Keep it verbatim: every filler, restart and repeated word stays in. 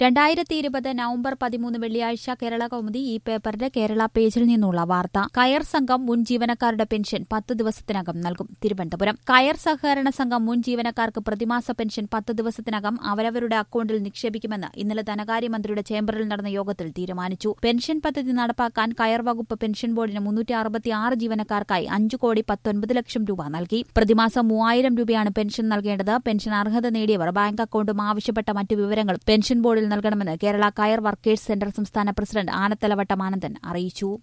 രണ്ടായിരത്തി ഇരുപത് നവംബർ പതിമൂന്ന് വെള്ളിയാഴ്ച കേരള കൗമുദി ഈ പേപ്പറിന്റെ കേരള പേജിൽ നിന്നുള്ള വാർത്ത. കയർ സംഘം മുൻ ജീവനക്കാരുടെ പെൻഷൻ പത്ത് ദിവസത്തിനകം നൽകും. തിരുവനന്തപുരം. കയർ സഹകരണ സംഘം മുൻ ജീവനക്കാർക്ക് പ്രതിമാസ പെൻഷൻ പത്ത് ദിവസത്തിനകം അവരവരുടെ അക്കൌണ്ടിൽ നിക്ഷേപിക്കുമെന്ന് ഇന്നലെ ധനകാര്യമന്ത്രിയുടെ ചേംബറിൽ നടന്ന യോഗത്തിൽ തീരുമാനിച്ചു. പെൻഷൻ പദ്ധതി നടപ്പാക്കാൻ കയർ വകുപ്പ് പെൻഷൻ ബോർഡിന് മുന്നൂറ്റി അറുപത്തിയാറ് ജീവനക്കാർക്കായി അഞ്ചു കോടി പത്തൊൻപത് ലക്ഷം രൂപ നൽകി. പ്രതിമാസം മൂവായിരം രൂപയാണ് പെൻഷൻ നൽകേണ്ടത്. പെൻഷൻ അർഹത നേടിയവർ ബാങ്ക് അക്കൌണ്ടും ആവശ്യപ്പെട്ട മറ്റു വിവരങ്ങളും പെൻഷൻ ബോർഡിൽ നൽകണമെന്ന് കേരള കയർ വർക്കേഴ്സ് സെന്റർ സംസ്ഥാന പ്രസിഡന്റ് ആനത്തലവട്ടം ആനന്ദൻ അറിയിച്ചു.